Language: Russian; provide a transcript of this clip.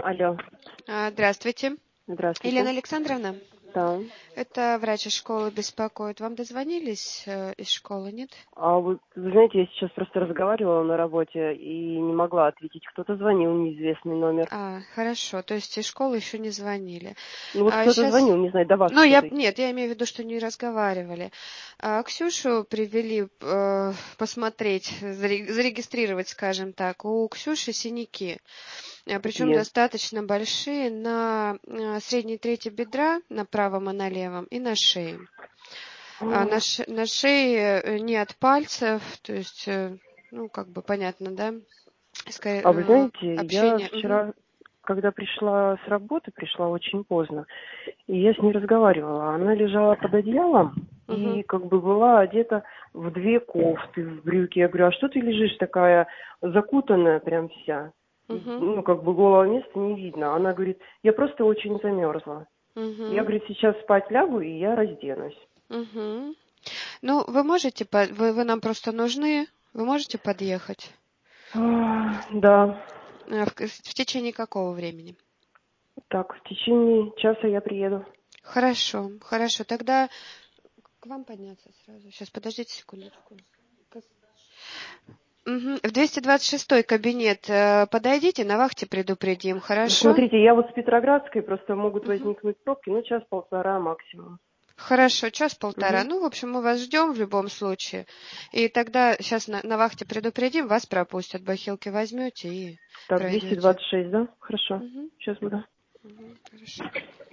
Алло, Здравствуйте. Елена здравствуйте. Александровна, Да. это врач из школы беспокоит. Вам дозвонились из школы, нет? А вот, вы знаете, я сейчас просто разговаривала на работе и не могла ответить. Кто-то звонил, неизвестный номер. Хорошо. То есть из школы еще не звонили. Ну вот кто-то Сейчас, звонил, не знаю, до вас ну, кто-то. нет, я имею в виду, что не разговаривали. Ксюшу привели посмотреть, зарегистрировать, скажем так. У Ксюши синяки. Причем Где? достаточно большие на средней трети бедра, на правом и на левом, и на шее. На шее не от пальцев, то есть, ну, как бы понятно, да? А вы знаете, я Общение. Мгм. вчера, когда пришла с работы, пришла очень поздно, и я с ней разговаривала. Она лежала под одеялом Мгм. и как бы была одета в две кофты, в брюки. Я говорю, а что ты лежишь такая закутанная прям вся? Мгм. Ну, как бы голого места не видно. Она говорит, я просто очень замерзла. Я, Мгм. говорит, сейчас спать лягу, и я разденусь. Мгм. Ну, вы можете, вы нам просто нужны, вы можете подъехать? Да, В течение какого времени? так, в течение часа я приеду. Хорошо, хорошо. Тогда к вам подняться сразу. Сейчас, подождите секундочку. Мгм. В 226 кабинет подойдите, на вахте предупредим, хорошо? Смотрите, я вот с Петроградской, просто могут Мгм. возникнуть пробки, ну, час-полтора максимум. Хорошо, час-полтора. Угу. Ну, в общем, мы вас ждем в любом случае. И тогда сейчас на вахте предупредим, вас пропустят, бахилки возьмете и Так, пройдете. 226, да? Хорошо. Мгм. Сейчас буду. Мгм. Хорошо.